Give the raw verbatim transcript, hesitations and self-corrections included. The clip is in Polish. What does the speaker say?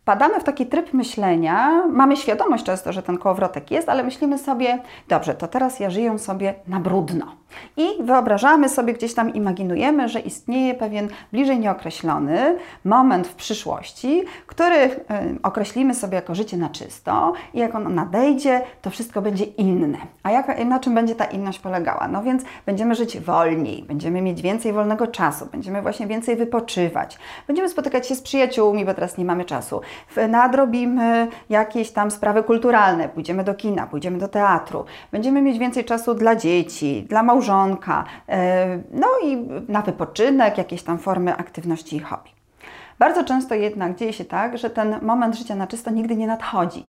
Wpadamy w taki tryb myślenia, mamy świadomość często, że ten kołowrotek jest, ale myślimy sobie, dobrze, to teraz ja żyję sobie na brudno. I wyobrażamy sobie, gdzieś tam imaginujemy, że istnieje pewien bliżej nieokreślony moment w przyszłości, który y, określimy sobie jako życie na czysto i jak ono nadejdzie, to wszystko będzie inne. A jak, na czym będzie ta inność polegała? No więc będziemy żyć wolniej, będziemy mieć więcej wolnego czasu, będziemy właśnie więcej wypoczywać, będziemy spotykać się z przyjaciółmi, bo teraz nie mamy czasu. Nadrobimy jakieś tam sprawy kulturalne, pójdziemy do kina, pójdziemy do teatru, będziemy mieć więcej czasu dla dzieci, dla małżonka, no i na wypoczynek, jakieś tam formy aktywności i hobby. Bardzo często jednak dzieje się tak, że ten moment życia na czysto nigdy nie nadchodzi.